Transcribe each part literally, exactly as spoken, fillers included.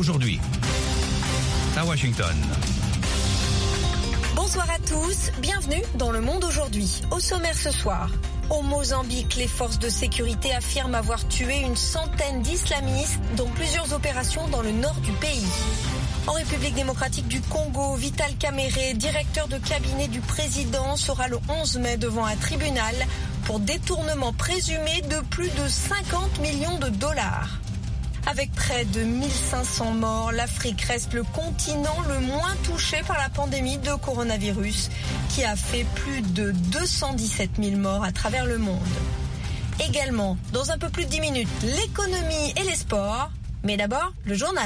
aujourd'hui. À Washington. Bonsoir à tous, bienvenue dans Le Monde aujourd'hui. Au sommaire ce soir, au Mozambique, les forces de sécurité affirment avoir tué une centaine d'islamistes, dont plusieurs opérations dans le nord du pays. En République démocratique du Congo, Vital Kamerhe, directeur de cabinet du président, sera le onze mai devant un tribunal pour détournement présumé de plus de cinquante millions de dollars. Avec près de mille cinq cents morts, l'Afrique reste le continent le moins touché par la pandémie de coronavirus, qui a fait plus de deux cent dix-sept mille morts à travers le monde. Également, dans un peu plus de dix minutes, l'économie et les sports. Mais d'abord, le journal.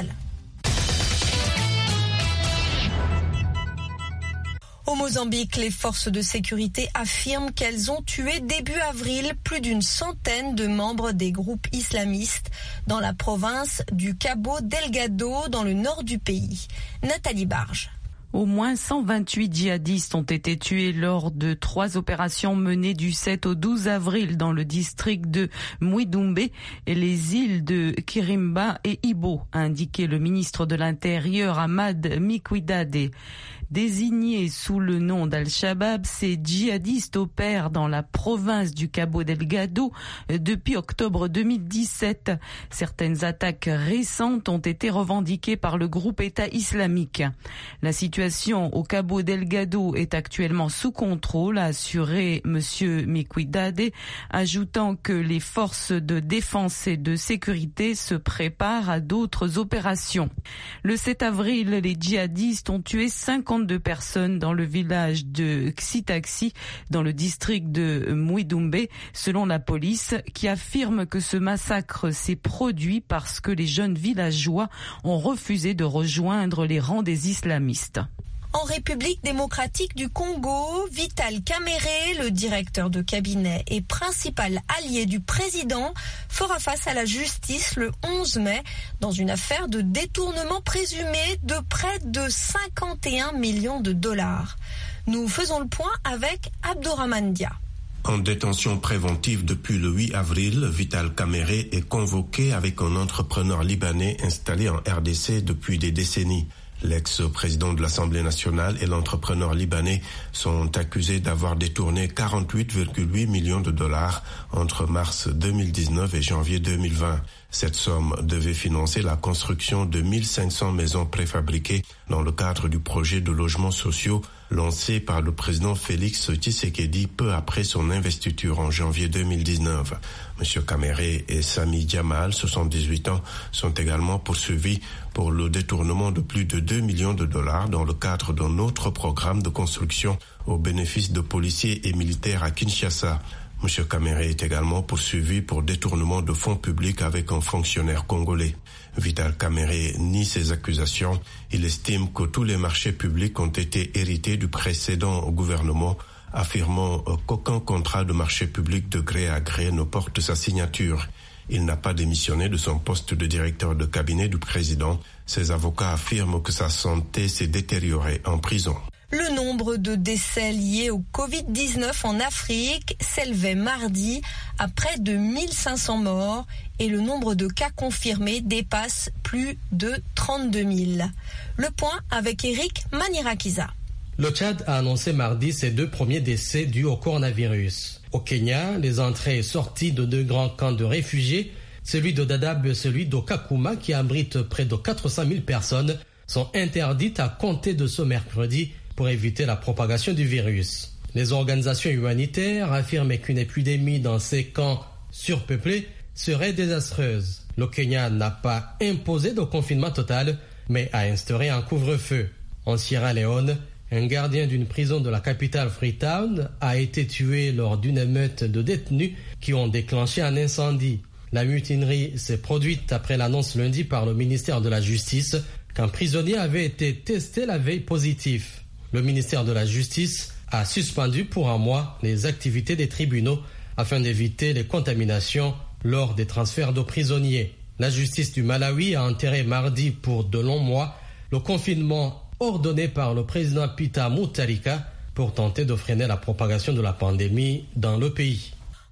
Au Mozambique, les forces de sécurité affirment qu'elles ont tué début avril plus d'une centaine de membres des groupes islamistes dans la province du Cabo Delgado, dans le nord du pays. Nathalie Barge. Au moins cent vingt-huit djihadistes ont été tués lors de trois opérations menées du sept au douze avril dans le district de Mouidoumbé et les îles de Kirimba et Ibo, a indiqué le ministre de l'Intérieur Ahmad Mikwidade. Désignés sous le nom d'Al-Shabaab, ces djihadistes opèrent dans la province du Cabo Delgado depuis octobre deux mille dix-sept. Certaines attaques récentes ont été revendiquées par le groupe État islamique. La situation au Cabo Delgado est actuellement sous contrôle, a assuré monsieur Mikwidade, ajoutant que les forces de défense et de sécurité se préparent à d'autres opérations. Le sept avril, les djihadistes ont tué cinquante-deux personnes dans le village de Xitaxi, dans le district de Mouidoumbé, selon la police, qui affirme que ce massacre s'est produit parce que les jeunes villageois ont refusé de rejoindre les rangs des islamistes. En République démocratique du Congo, Vital Kamerhe, le directeur de cabinet et principal allié du président, fera face à la justice le onze mai dans une affaire de détournement présumé de près de cinquante et un millions de dollars. Nous faisons le point avec Abdourahmane Dia. En détention préventive depuis le huit avril, Vital Kamerhe est convoqué avec un entrepreneur libanais installé en R D C depuis des décennies. L'ex-président de l'Assemblée nationale et l'entrepreneur libanais sont accusés d'avoir détourné quarante-huit virgule huit millions de dollars entre mars deux mille dix-neuf et janvier deux mille vingt. Cette somme devait financer la construction de mille cinq cents maisons préfabriquées dans le cadre du projet de logements sociaux lancé par le président Félix Tshisekedi peu après son investiture en janvier deux mille dix-neuf. M. Kamerhe et Sami Djamal, soixante-dix-huit ans, sont également poursuivis pour le détournement de plus de deux millions de dollars dans le cadre d'un autre programme de construction au bénéfice de policiers et militaires à Kinshasa. M. Kamerhe est également poursuivi pour détournement de fonds publics avec un fonctionnaire congolais. Vital Kamerhe nie ces accusations. Il estime que tous les marchés publics ont été hérités du précédent gouvernement, affirmant qu'aucun contrat de marché public de gré à gré ne porte sa signature. Il n'a pas démissionné de son poste de directeur de cabinet du président. Ses avocats affirment que sa santé s'est détériorée en prison. Le nombre de décès liés au covid dix-neuf en Afrique s'élevait mardi à près de mille cinq cents morts et le nombre de cas confirmés dépasse plus de trente-deux mille. Le point avec Eric Manirakiza. Le Tchad a annoncé mardi ses deux premiers décès dus au coronavirus. Au Kenya, les entrées et sorties de deux grands camps de réfugiés, celui de Dadaab et celui d'Okakuma qui abrite près de quatre cent mille personnes, sont interdites à compter de ce mercredi pour éviter la propagation du virus. Les organisations humanitaires affirment qu'une épidémie dans ces camps surpeuplés serait désastreuse. Le Kenya n'a pas imposé de confinement total, mais a instauré un couvre-feu. En Sierra Leone, un gardien d'une prison de la capitale Freetown a été tué lors d'une émeute de détenus qui ont déclenché un incendie. La mutinerie s'est produite après l'annonce lundi par le ministère de la Justice qu'un prisonnier avait été testé la veille positif. Le ministère de la Justice a suspendu pour un mois les activités des tribunaux afin d'éviter les contaminations lors des transferts de prisonniers. La justice du Malawi a enterré mardi pour de longs mois le confinement ordonné par le président Peter Mutharika pour tenter de freiner la propagation de la pandémie dans le pays.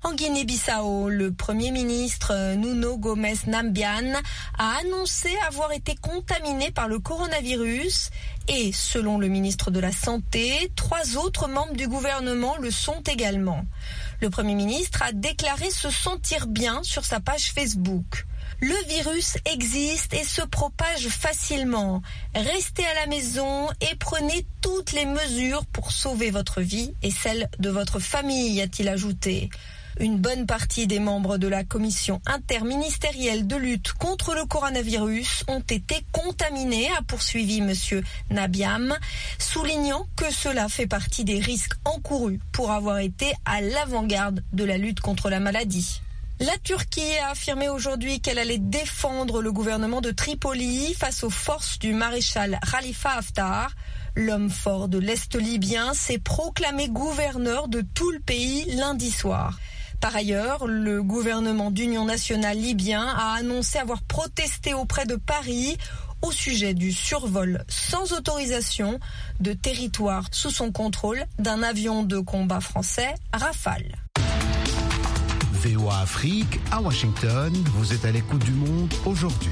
En Guinée-Bissau, le Premier ministre Nuno Gomes Nambian a annoncé avoir été contaminé par le coronavirus et, selon le ministre de la Santé, trois autres membres du gouvernement le sont également. Le Premier ministre a déclaré se sentir bien sur sa page Facebook. Le virus existe et se propage facilement. Restez à la maison et prenez toutes les mesures pour sauver votre vie et celle de votre famille, a-t-il ajouté. Une bonne partie des membres de la commission interministérielle de lutte contre le coronavirus ont été contaminés, a poursuivi M. Nabiam, soulignant que cela fait partie des risques encourus pour avoir été à l'avant-garde de la lutte contre la maladie. La Turquie a affirmé aujourd'hui qu'elle allait défendre le gouvernement de Tripoli face aux forces du maréchal Khalifa Haftar. L'homme fort de l'Est libyen s'est proclamé gouverneur de tout le pays lundi soir. Par ailleurs, le gouvernement d'union nationale libyen a annoncé avoir protesté auprès de Paris au sujet du survol sans autorisation de territoire sous son contrôle d'un avion de combat français Rafale. V O A Afrique, à Washington, vous êtes à l'écoute du monde aujourd'hui.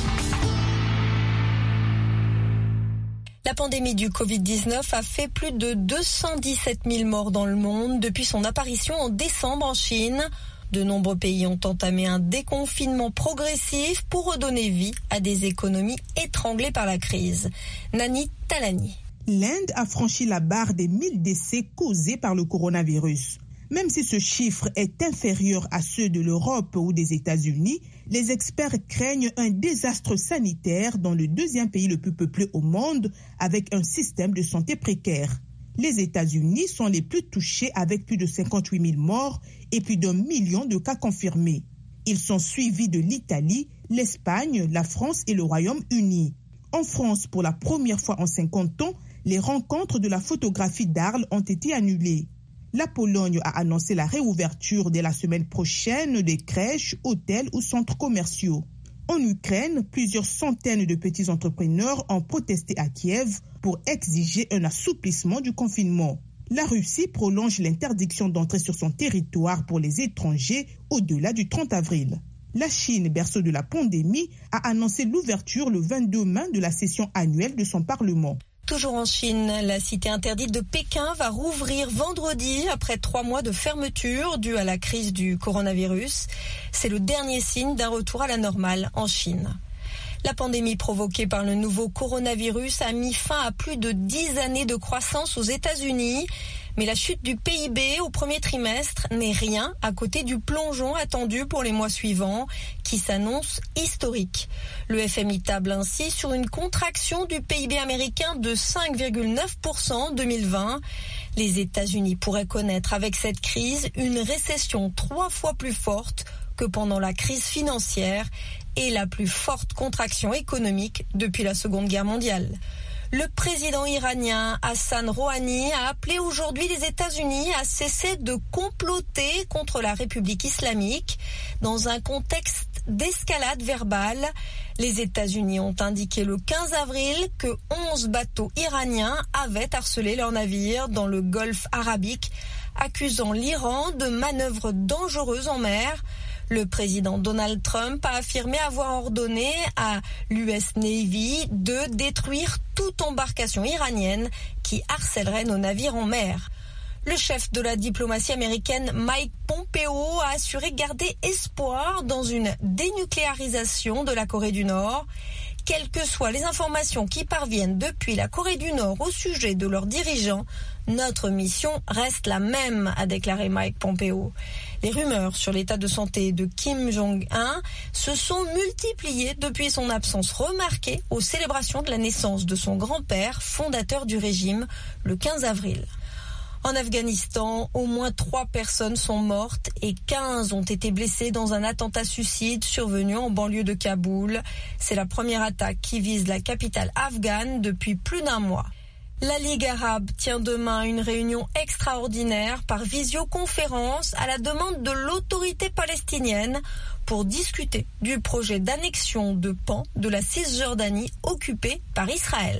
La pandémie du covid dix-neuf a fait plus de deux cent dix-sept mille morts dans le monde depuis son apparition en décembre en Chine. De nombreux pays ont entamé un déconfinement progressif pour redonner vie à des économies étranglées par la crise. Nani Talani. L'Inde a franchi la barre des mille décès causés par le coronavirus. Même si ce chiffre est inférieur à ceux de l'Europe ou des États-Unis, les experts craignent un désastre sanitaire dans le deuxième pays le plus peuplé au monde avec un système de santé précaire. Les États-Unis sont les plus touchés avec plus de cinquante-huit mille morts et plus d'un million de cas confirmés. Ils sont suivis de l'Italie, l'Espagne, la France et le Royaume-Uni. En France, pour la première fois en cinquante ans, les rencontres de la photographie d'Arles ont été annulées. La Pologne a annoncé la réouverture dès la semaine prochaine des crèches, hôtels ou centres commerciaux. En Ukraine, plusieurs centaines de petits entrepreneurs ont protesté à Kiev pour exiger un assouplissement du confinement. La Russie prolonge l'interdiction d'entrer sur son territoire pour les étrangers au-delà du trente avril. La Chine, berceau de la pandémie, a annoncé l'ouverture le vingt-deux mai de la session annuelle de son Parlement. Toujours en Chine, la cité interdite de Pékin va rouvrir vendredi après trois mois de fermeture due à la crise du coronavirus. C'est le dernier signe d'un retour à la normale en Chine. La pandémie provoquée par le nouveau coronavirus a mis fin à plus de dix années de croissance aux États-Unis. Mais la chute du P I B au premier trimestre n'est rien à côté du plongeon attendu pour les mois suivants, qui s'annonce historique. Le F M I table ainsi sur une contraction du P I B américain de cinq virgule neuf pour cent en deux mille vingt. Les États-Unis pourraient connaître avec cette crise une récession trois fois plus forte que pendant la crise financière et la plus forte contraction économique depuis la Seconde Guerre mondiale. Le président iranien Hassan Rouhani a appelé aujourd'hui les États-Unis à cesser de comploter contre la République islamique dans un contexte d'escalade verbale. Les États-Unis ont indiqué le quinze avril que onze bateaux iraniens avaient harcelé leurs navires dans le golfe arabique, accusant l'Iran de manœuvres dangereuses en mer. Le président Donald Trump a affirmé avoir ordonné à l'U S Navy de détruire toute embarcation iranienne qui harcèlerait nos navires en mer. Le chef de la diplomatie américaine, Mike Pompeo, a assuré garder espoir dans une dénucléarisation de la Corée du Nord. Quelles que soient les informations qui parviennent depuis la Corée du Nord au sujet de leurs dirigeants, notre mission reste la même, a déclaré Mike Pompeo. Les rumeurs sur l'état de santé de Kim Jong-un se sont multipliées depuis son absence remarquée aux célébrations de la naissance de son grand-père, fondateur du régime, le quinze avril. En Afghanistan, au moins trois personnes sont mortes et quinze ont été blessées dans un attentat suicide survenu en banlieue de Kaboul. C'est la première attaque qui vise la capitale afghane depuis plus d'un mois. La Ligue arabe tient demain une réunion extraordinaire par visioconférence à la demande de l'autorité palestinienne pour discuter du projet d'annexion de pans de la Cisjordanie occupée par Israël.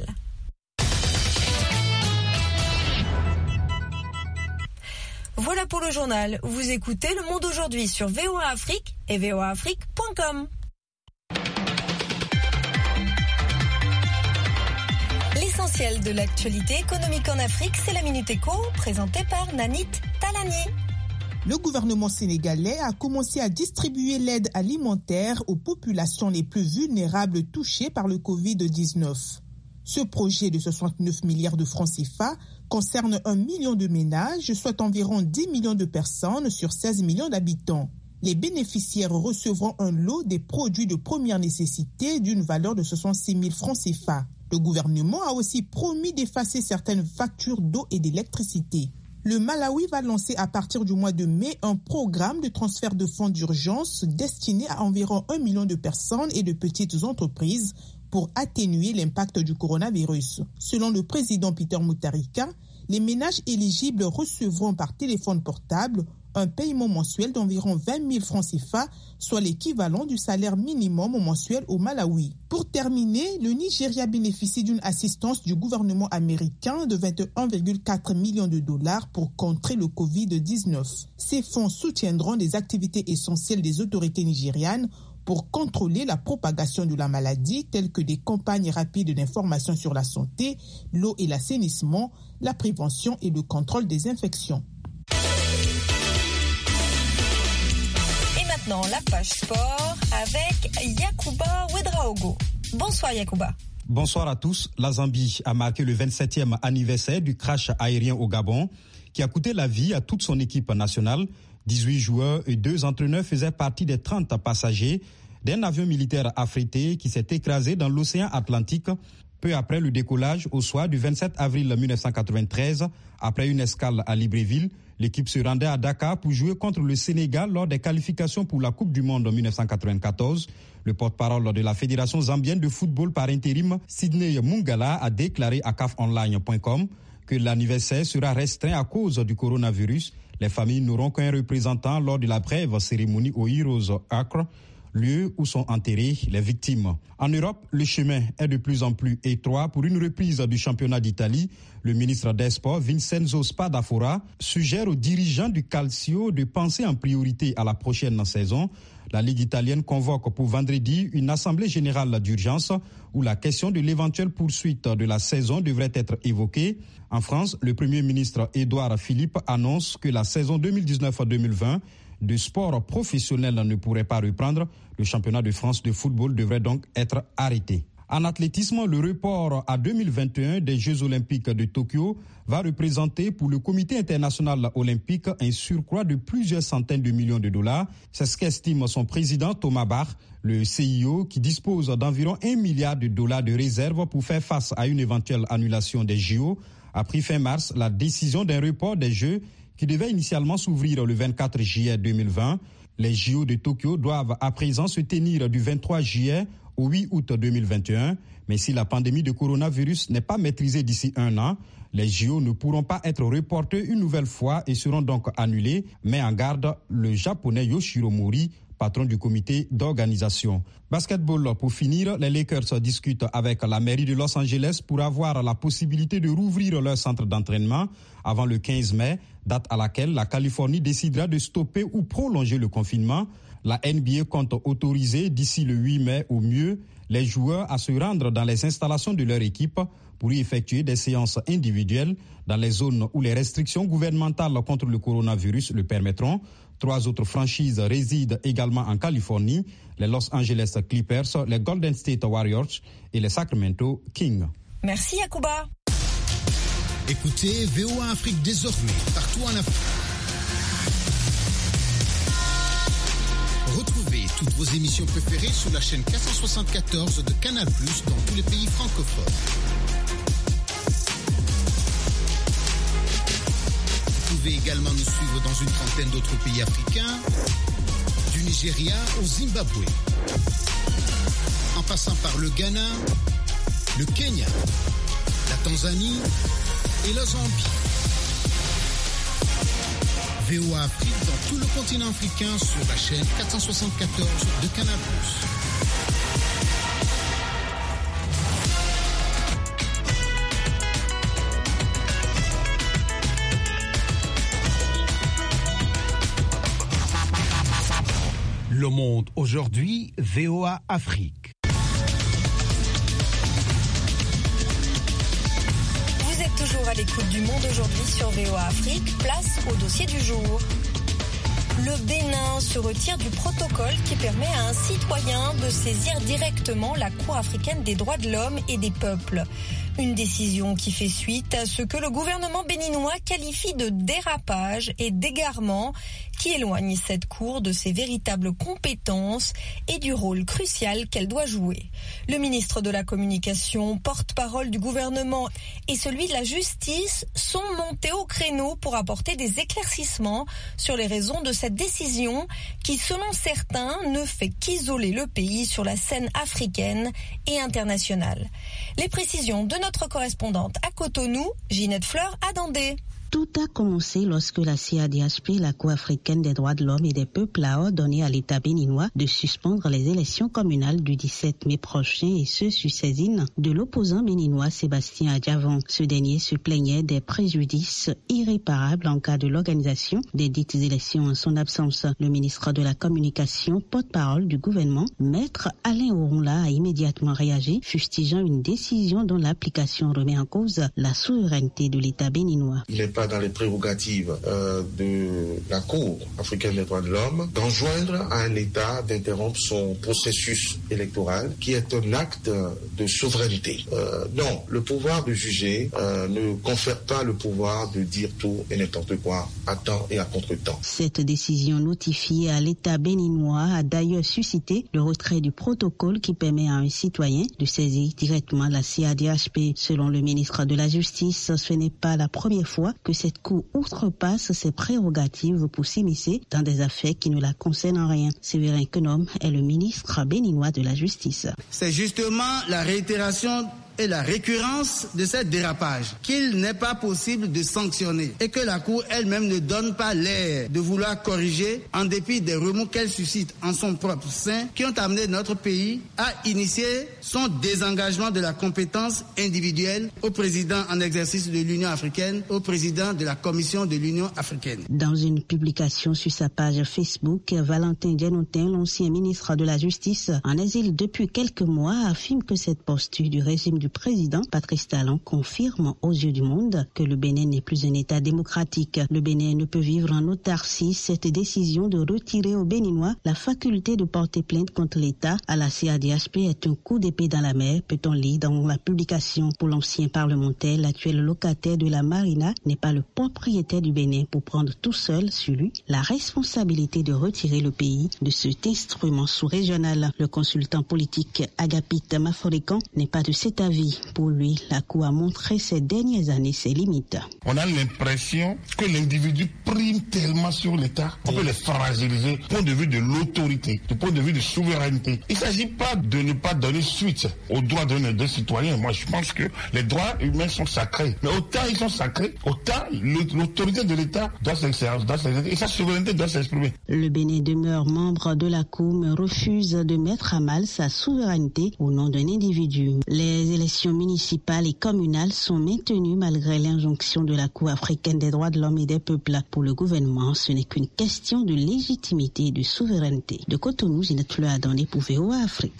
Voilà pour le journal. Vous écoutez Le Monde aujourd'hui sur V O A Afrique et V O A Afrique point com. L'essentiel de l'actualité économique en Afrique, c'est la Minute Éco, présentée par Nanit Talani. Le gouvernement sénégalais a commencé à distribuer l'aide alimentaire aux populations les plus vulnérables touchées par le covid dix-neuf. Ce projet de soixante-neuf milliards de francs C F A concerne un million de ménages, soit environ dix millions de personnes sur seize millions d'habitants. Les bénéficiaires recevront un lot des produits de première nécessité d'une valeur de soixante-six mille francs C F A. Le gouvernement a aussi promis d'effacer certaines factures d'eau et d'électricité. Le Malawi va lancer à partir du mois de mai un programme de transfert de fonds d'urgence destiné à environ un million de personnes et de petites entreprises pour atténuer l'impact du coronavirus. Selon le président Peter Mutharika, les ménages éligibles recevront par téléphone portable un paiement mensuel d'environ vingt mille francs C F A, soit l'équivalent du salaire minimum mensuel au Malawi. Pour terminer, le Nigeria bénéficie d'une assistance du gouvernement américain de vingt et un virgule quatre millions de dollars pour contrer le covid dix-neuf. Ces fonds soutiendront des activités essentielles des autorités nigérianes pour contrôler la propagation de la maladie, telles que des campagnes rapides d'information sur la santé, l'eau et l'assainissement, la prévention et le contrôle des infections. Maintenant, la page sport avec Yacouba Ouedraogo. Bonsoir Yacouba. Bonsoir à tous. La Zambie a marqué le vingt-septième anniversaire du crash aérien au Gabon qui a coûté la vie à toute son équipe nationale. dix-huit joueurs et deux entraîneurs faisaient partie des trente passagers d'un avion militaire affrété qui s'est écrasé dans l'océan Atlantique peu après le décollage au soir du vingt-sept avril mille neuf cent quatre-vingt-treize. Après une escale à Libreville, l'équipe se rendait à Dakar pour jouer contre le Sénégal lors des qualifications pour la Coupe du Monde en mille neuf cent quatre-vingt-quatorze. Le porte-parole de la Fédération zambienne de football par intérim, Sidney Mungala, a déclaré à C A F online point com que l'anniversaire sera restreint à cause du coronavirus. Les familles n'auront qu'un représentant lors de la brève cérémonie au Heroes Acre, lieu où sont enterrées les victimes. En Europe, le chemin est de plus en plus étroit pour une reprise du championnat d'Italie. Le ministre des Sports, Vincenzo Spadafora, suggère aux dirigeants du Calcio de penser en priorité à la prochaine saison. La Ligue italienne convoque pour vendredi une assemblée générale d'urgence où la question de l'éventuelle poursuite de la saison devrait être évoquée. En France, le Premier ministre Édouard Philippe annonce que la saison deux mille dix-neuf deux mille vingt de sport professionnel ne pourrait pas reprendre. Le championnat de France de football devrait donc être arrêté. En athlétisme, le report à deux mille vingt et un des Jeux olympiques de Tokyo va représenter pour le Comité international olympique un surcroît de plusieurs centaines de millions de dollars. C'est ce qu'estime son président Thomas Bach. Le C I O, qui dispose d'environ un milliard de dollars de réserve pour faire face à une éventuelle annulation des J O, a pris fin mars la décision d'un report des Jeux qui devait initialement s'ouvrir le vingt-quatre juillet deux mille vingt. Les J O de Tokyo doivent à présent se tenir du vingt-trois juillet au huit août deux mille vingt et un. Mais si la pandémie de coronavirus n'est pas maîtrisée d'ici un an, les J O ne pourront pas être reportés une nouvelle fois et seront donc annulés. Met en garde le japonais Yoshiro Mori, patron du comité d'organisation. Basketball, pour finir, les Lakers discutent avec la mairie de Los Angeles pour avoir la possibilité de rouvrir leur centre d'entraînement avant le quinze mai, date à laquelle la Californie décidera de stopper ou prolonger le confinement. La N B A compte autoriser d'ici le huit mai au mieux les joueurs à se rendre dans les installations de leur équipe pour y effectuer des séances individuelles dans les zones où les restrictions gouvernementales contre le coronavirus le permettront. Trois autres franchises résident également en Californie, les Los Angeles Clippers, les Golden State Warriors et les Sacramento Kings. Merci Yacouba. Écoutez V O A Afrique désormais partout en Afrique. Retrouvez toutes vos émissions préférées sur la chaîne quatre cent soixante-quatorze de Canal plus, dans tous les pays francophones. Vous pouvez également nous suivre dans une trentaine d'autres pays africains, du Nigeria au Zimbabwe, en passant par le Ghana, le Kenya, la Tanzanie et la Zambie. V O A Afrique dans tout le continent africain sur la chaîne quatre cent soixante-quatorze de Canal plus. Le Monde aujourd'hui, V O A Afrique. Vous êtes toujours à l'écoute du Monde aujourd'hui sur V O A Afrique. Place au dossier du jour. Le Bénin se retire du protocole qui permet à un citoyen de saisir directement la Cour africaine des droits de l'homme et des peuples. Une décision qui fait suite à ce que le gouvernement béninois qualifie de dérapage et d'égarement qui éloigne cette cour de ses véritables compétences et du rôle crucial qu'elle doit jouer. Le ministre de la Communication, porte-parole du gouvernement et celui de la Justice sont montés au créneau pour apporter des éclaircissements sur les raisons de cette décision qui, selon certains, ne fait qu'isoler le pays sur la scène africaine et internationale. Les précisions de notre correspondante à Cotonou, Ginette Fleur Adandé. Tout a commencé lorsque la C A D H P, la Cour africaine des droits de l'homme et des peuples, a ordonné à l'État béninois de suspendre les élections communales du dix-sept mai prochain et ce sur saisine de l'opposant béninois Sébastien Adjavon. Ce dernier se plaignait des préjudices irréparables en cas de l'organisation des dites élections en son absence. Le ministre de la Communication, porte-parole du gouvernement, Maître Alain Oronla, a immédiatement réagi, fustigeant une décision dont l'application remet en cause la souveraineté de l'État béninois. Il n'est pas dans les prérogatives euh, de la Cour africaine des droits de l'homme d'enjoindre à un État d'interrompre son processus électoral qui est un acte de souveraineté. Euh, non, le pouvoir de juger euh, ne confère pas le pouvoir de dire tout et n'importe quoi à temps et à contre-temps. Cette décision notifiée à l'État béninois a d'ailleurs suscité le retrait du protocole qui permet à un citoyen de saisir directement la C A D H P. Selon le ministre de la Justice, ce n'est pas la première fois que cette Cour outrepasse ses prérogatives pour s'immiscer dans des affaires qui ne la concernent en rien. Séverin Kenom est le ministre béninois de la Justice. C'est justement la réitération et la récurrence de ces dérapages qu'il n'est pas possible de sanctionner et que la Cour elle-même ne donne pas l'air de vouloir corriger en dépit des remous qu'elle suscite en son propre sein qui ont amené notre pays à initier son désengagement de la compétence individuelle au président en exercice de l'Union africaine, au président de la Commission de l'Union africaine. Dans une publication sur sa page Facebook, Valentin Dianotin, l'ancien ministre de la Justice en exil depuis quelques mois, affirme que cette posture du régime du président Patrice Talon confirme aux yeux du monde que le Bénin n'est plus un État démocratique. Le Bénin ne peut vivre en autarcie. Cette décision de retirer aux Béninois la faculté de porter plainte contre l'État à la C A D H P est un coup d'épée dans la mer, peut-on lire dans la publication. Pour l'ancien parlementaire, l'actuel locataire de la Marina n'est pas le propriétaire du Bénin pour prendre tout seul sur lui la responsabilité de retirer le pays de cet instrument sous-régional. Le consultant politique Agapit Maforikan n'est pas de cet avis. Pour lui, la Cour a montré ces dernières années ses limites. On a l'impression que l'individu prime tellement sur l'État, on peut le fragiliser du point de vue de l'autorité, du point de vue de souveraineté. Il ne s'agit pas de ne pas donner suite aux droits de nos citoyens. Moi, je pense que les droits humains sont sacrés. Mais autant ils sont sacrés, autant l'autorité de l'État doit s'exercer et sa souveraineté doit s'exprimer. Le Bénin demeure membre de la Cour mais refuse de mettre à mal sa souveraineté au nom d'un individu. Les élections municipales et communales sont maintenues malgré l'injonction de la Cour africaine des droits de l'homme et des peuples. Pour le gouvernement, ce n'est qu'une question de légitimité et de souveraineté. De Cotonou, Ginette Fleur Adandé pour V O A Afrique.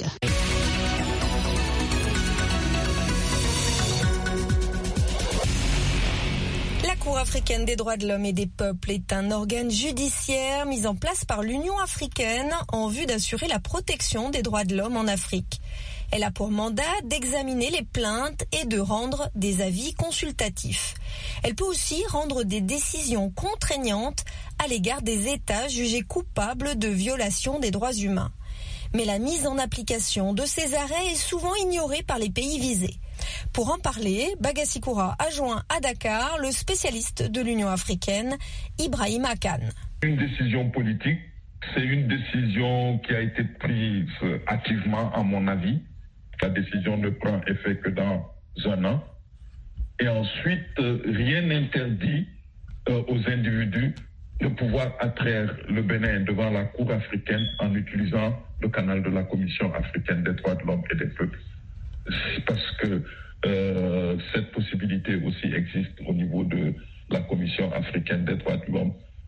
La Cour africaine des droits de l'homme et des peuples est un organe judiciaire mis en place par l'Union africaine en vue d'assurer la protection des droits de l'homme en Afrique. Elle a pour mandat d'examiner les plaintes et de rendre des avis consultatifs. Elle peut aussi rendre des décisions contraignantes à l'égard des États jugés coupables de violation des droits humains. Mais la mise en application de ces arrêts est souvent ignorée par les pays visés. Pour en parler, Bagassi Koura a joint à Dakar le spécialiste de l'Union africaine, Ibrahim Akan. Une décision politique, c'est une décision qui a été prise activement, à mon avis. La décision ne prend effet que dans un an. Et ensuite, rien n'interdit euh, aux individus de pouvoir attraire le Bénin devant la Cour africaine en utilisant le canal de la Commission africaine des droits de l'homme et des peuples. C'est parce que euh, cette possibilité aussi existe au niveau de la Commission africaine des droits de l'homme.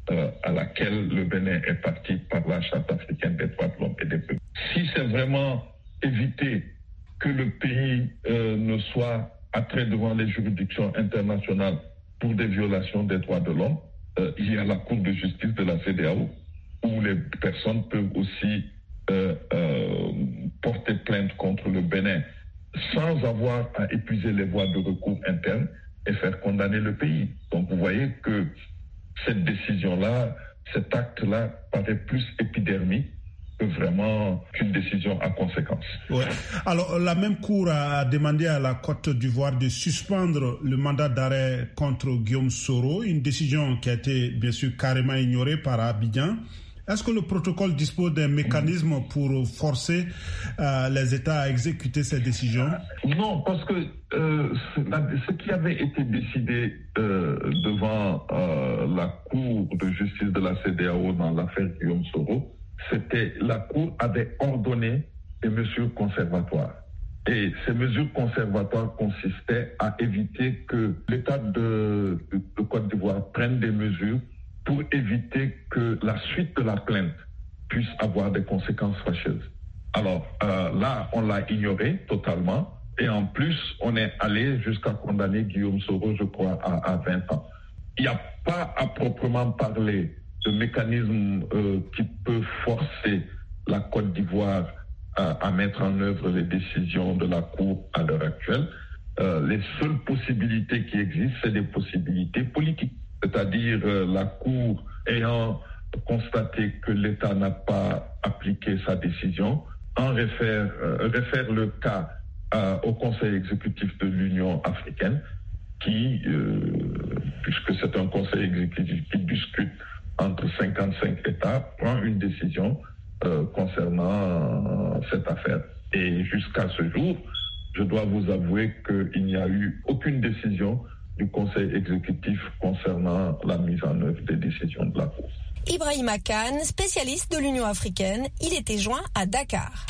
euh, à laquelle le Bénin est parti par la Charte africaine des droits de l'homme et des peuples. Si c'est vraiment éviter que le pays euh, ne soit attrait devant les juridictions internationales pour des violations des droits de l'homme, euh, il y a la Cour de justice de la C E D E A O, où les personnes peuvent aussi euh, euh, porter plainte contre le Bénin sans avoir à épuiser les voies de recours internes et faire condamner le pays. Donc vous voyez que cette décision-là, cet acte-là paraît plus épidermique que vraiment qu'une décision à conséquence. Ouais. Alors, la même Cour a demandé à la Côte d'Ivoire de suspendre le mandat d'arrêt contre Guillaume Soro, une décision qui a été bien sûr carrément ignorée par Abidjan. Est-ce que le protocole dispose d'un mécanisme pour forcer euh, les États à exécuter ces décisions? Non, parce que euh, ce qui avait été décidé euh, devant euh, la Cour de justice de la C E D E A O dans l'affaire Guillaume Soro, c'était la Cour avait ordonné des mesures conservatoires. Et ces mesures conservatoires consistaient à éviter que l'État de, de, de Côte d'Ivoire prenne des mesures pour éviter que la suite de la plainte puisse avoir des conséquences fâcheuses. Alors euh, là, on l'a ignoré totalement. Et en plus, on est allé jusqu'à condamner Guillaume Soro, je crois, à, à vingt ans. Il n'y a pas à proprement parler de mécanisme euh, qui peut forcer la Côte d'Ivoire à, à mettre en œuvre les décisions de la Cour à l'heure actuelle. Euh, les seules possibilités qui existent, c'est des possibilités politiques. C'est-à-dire euh, la Cour ayant constaté que l'État n'a pas appliqué sa décision, en réfère, euh, réfère le cas euh, au Conseil exécutif de l'Union africaine, qui, euh, puisque c'est un Conseil exécutif qui discute entre cinquante-cinq États, prend une décision euh, concernant euh, cette affaire. Et jusqu'à ce jour, je dois vous avouer qu'il n'y a eu aucune décision du Conseil exécutif concernant la mise en œuvre des décisions de la Cour. Ibrahima Kane, spécialiste de l'Union africaine, il était joint à Dakar.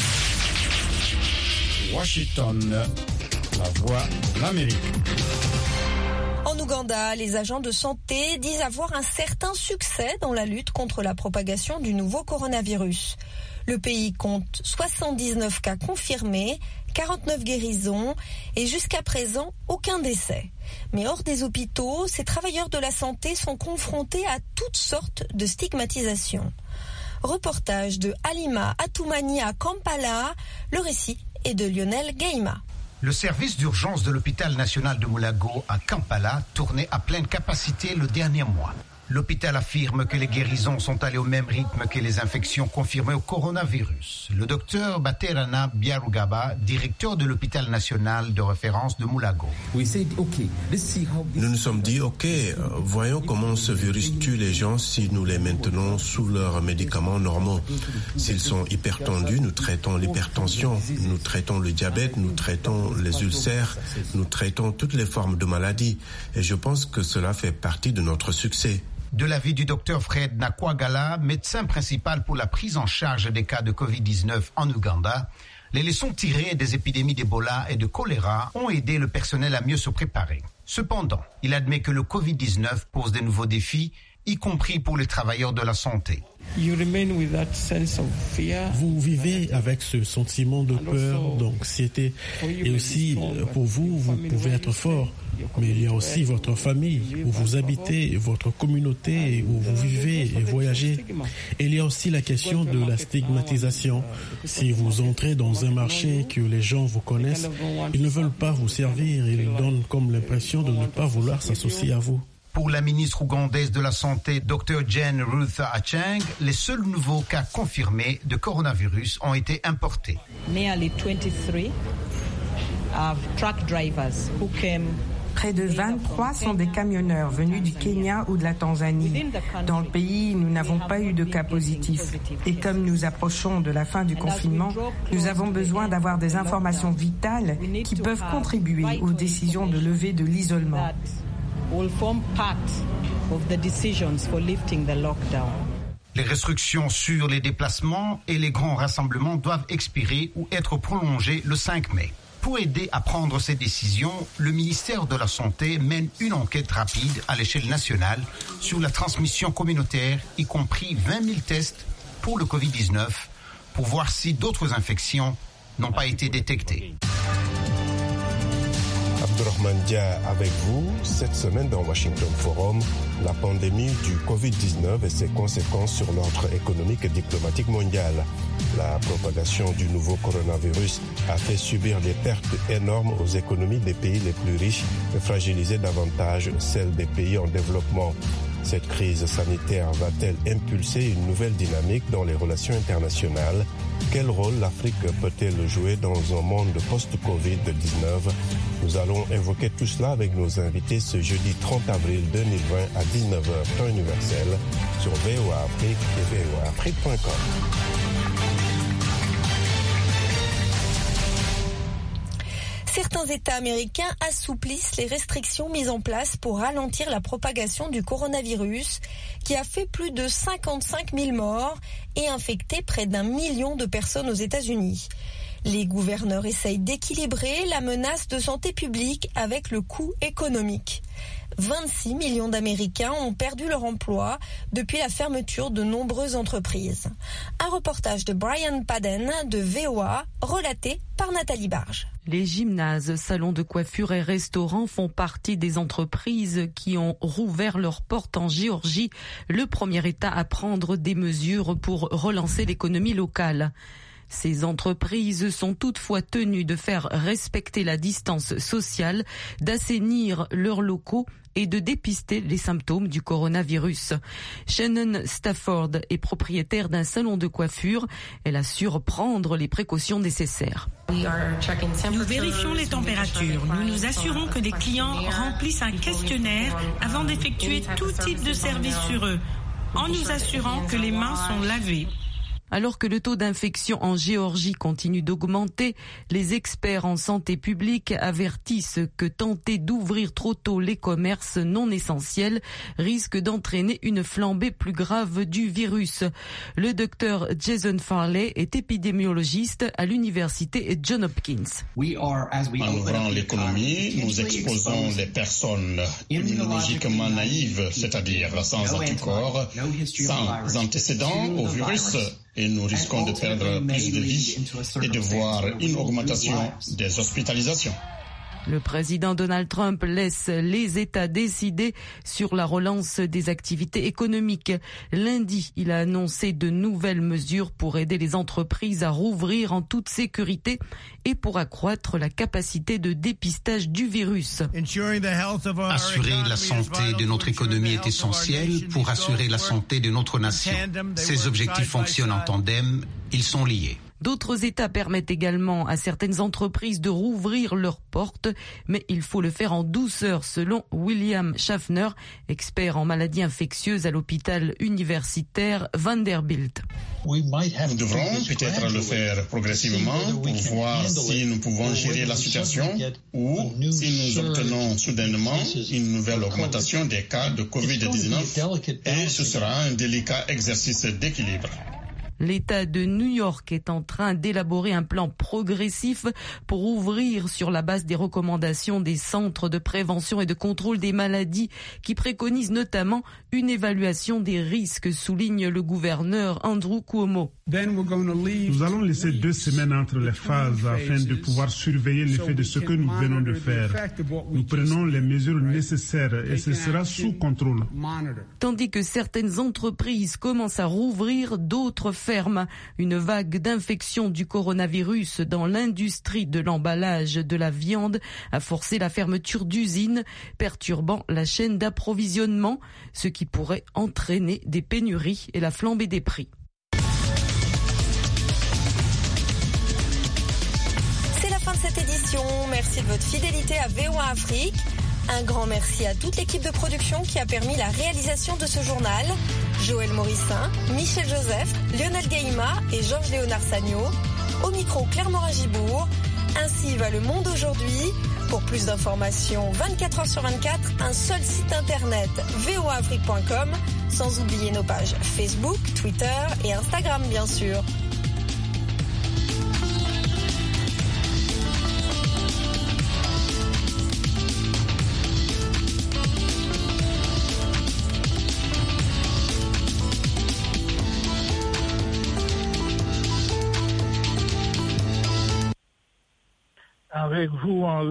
Washington, la voix de l'Amérique. En Ouganda, les agents de santé disent avoir un certain succès dans la lutte contre la propagation du nouveau coronavirus. Le pays compte soixante-dix-neuf cas confirmés, quarante-neuf guérisons et jusqu'à présent aucun décès. Mais hors des hôpitaux, ces travailleurs de la santé sont confrontés à toutes sortes de stigmatisations. Reportage de Halima Atoumani à Kampala, le récit est de Lionel Gaima. Le service d'urgence de l'hôpital national de Mulago à Kampala tournait à pleine capacité le dernier mois. L'hôpital affirme que les guérisons sont allées au même rythme que les infections confirmées au coronavirus. Le docteur Baterana Biarugaba, directeur de l'hôpital national de référence de Mulago. Nous nous sommes dit, ok, voyons comment ce virus tue les gens si nous les maintenons sous leurs médicaments normaux. S'ils sont hypertendus, nous traitons l'hypertension, nous traitons le diabète, nous traitons les ulcères, nous traitons toutes les formes de maladies. Et je pense que cela fait partie de notre succès. De l'avis du docteur Fred Nakwagala, médecin principal pour la prise en charge des cas de covid dix-neuf en Ouganda, les leçons tirées des épidémies d'Ebola et de choléra ont aidé le personnel à mieux se préparer. Cependant, il admet que le covid dix-neuf pose de nouveaux défis, y compris pour les travailleurs de la santé. Vous vivez avec ce sentiment de peur, d'anxiété, et aussi pour vous, vous pouvez être fort. Mais il y a aussi votre famille, où vous habitez, votre communauté, où vous vivez et voyagez. Et il y a aussi la question de la stigmatisation. Si vous entrez dans un marché que les gens vous connaissent, ils ne veulent pas vous servir, ils donnent comme l'impression de ne pas vouloir s'associer à vous. Pour la ministre ougandaise de la Santé, docteur Jane Ruth Acheng, les seuls nouveaux cas confirmés de coronavirus ont été importés. Près de vingt-trois sont des camionneurs venus du Kenya ou de la Tanzanie. Dans le pays, nous n'avons pas eu de cas positifs. Et comme nous approchons de la fin du confinement, nous avons besoin d'avoir des informations vitales qui peuvent contribuer aux décisions de levée de l'isolement. Les restrictions sur les déplacements et les grands rassemblements doivent expirer ou être prolongées le cinq mai. Pour aider à prendre ces décisions, le ministère de la Santé mène une enquête rapide à l'échelle nationale sur la transmission communautaire, y compris vingt mille tests pour le covid dix-neuf, pour voir si d'autres infections n'ont pas été détectées. Abdurrahman Dia avec vous. Cette semaine dans Washington Forum, la pandémie du covid dix-neuf et ses conséquences sur l'ordre économique et diplomatique mondial. La propagation du nouveau coronavirus a fait subir des pertes énormes aux économies des pays les plus riches et fragilisé davantage celles des pays en développement. Cette crise sanitaire va-t-elle impulser une nouvelle dynamique dans les relations internationales? Quel rôle l'Afrique peut-elle jouer dans un monde post-covid dix-neuf? Nous allons évoquer tout cela avec nos invités ce jeudi trente avril deux mille vingt à dix-neuf heures temps universel sur V O A Afrique et V O A Afrique point com. Certains États américains assouplissent les restrictions mises en place pour ralentir la propagation du coronavirus, qui a fait plus de cinquante-cinq mille morts et infecté près d'un million de personnes aux États-Unis. Les gouverneurs essayent d'équilibrer la menace de santé publique avec le coût économique. vingt-six millions d'Américains ont perdu leur emploi depuis la fermeture de nombreuses entreprises. Un reportage de Brian Padden de V O A, relaté par Nathalie Barge. Les gymnases, salons de coiffure et restaurants font partie des entreprises qui ont rouvert leurs portes en Géorgie, le premier État à prendre des mesures pour relancer l'économie locale. Ces entreprises sont toutefois tenues de faire respecter la distance sociale, d'assainir leurs locaux et de dépister les symptômes du coronavirus. Shannon Stafford est propriétaire d'un salon de coiffure. Elle assure prendre les précautions nécessaires. Nous vérifions les températures. Nous nous assurons que les clients remplissent un questionnaire avant d'effectuer tout type de service sur eux, en nous assurant que les mains sont lavées. Alors que le taux d'infection en Géorgie continue d'augmenter, les experts en santé publique avertissent que tenter d'ouvrir trop tôt les commerces non essentiels risque d'entraîner une flambée plus grave du virus. Le docteur Jason Farley est épidémiologiste à l'université Johns Hopkins. En ouvrant l'économie, nous exposons les personnes immunologiquement naïves, c'est-à-dire sans anticorps, sans antécédents au virus, et nous risquons de perdre plus de vies et de voir une augmentation des hospitalisations. Le président Donald Trump laisse les États décider sur la relance des activités économiques. Lundi, il a annoncé de nouvelles mesures pour aider les entreprises à rouvrir en toute sécurité et pour accroître la capacité de dépistage du virus. Assurer la santé de notre économie est essentiel pour assurer la santé de notre nation. Ces objectifs fonctionnent en tandem, ils sont liés. D'autres États permettent également à certaines entreprises de rouvrir leurs portes, mais il faut le faire en douceur, selon William Schaffner, expert en maladies infectieuses à l'hôpital universitaire Vanderbilt. Nous devrons peut-être le faire progressivement pour voir si nous pouvons gérer la situation ou si nous obtenons soudainement une nouvelle augmentation des cas de covid dix-neuf et ce sera un délicat exercice d'équilibre. L'État de New York est en train d'élaborer un plan progressif pour ouvrir sur la base des recommandations des centres de prévention et de contrôle des maladies qui préconisent notamment une évaluation des risques, souligne le gouverneur Andrew Cuomo. Nous allons laisser deux semaines entre les phases afin de pouvoir surveiller l'effet de ce que nous venons de faire. Nous prenons les mesures nécessaires et ce sera sous contrôle. Tandis que certaines entreprises commencent à rouvrir, d'autres ferment. Une vague d'infection du coronavirus dans l'industrie de l'emballage de la viande a forcé la fermeture d'usines, perturbant la chaîne d'approvisionnement, ce qui pourrait entraîner des pénuries et la flambée des prix. C'est la fin de cette édition. Merci de votre fidélité à V O A Afrique. Un grand merci à toute l'équipe de production qui a permis la réalisation de ce journal. Joël Morissin, Michel Joseph, Lionel Gaïma et Georges Léonard Sagno. Au micro, Claire Morin-Gibourg. Ainsi va le monde aujourd'hui. Pour plus d'informations, vingt-quatre heures sur vingt-quatre, un seul site internet, v o a afrique point com, sans oublier nos pages Facebook, Twitter et Instagram, bien sûr. avec vous en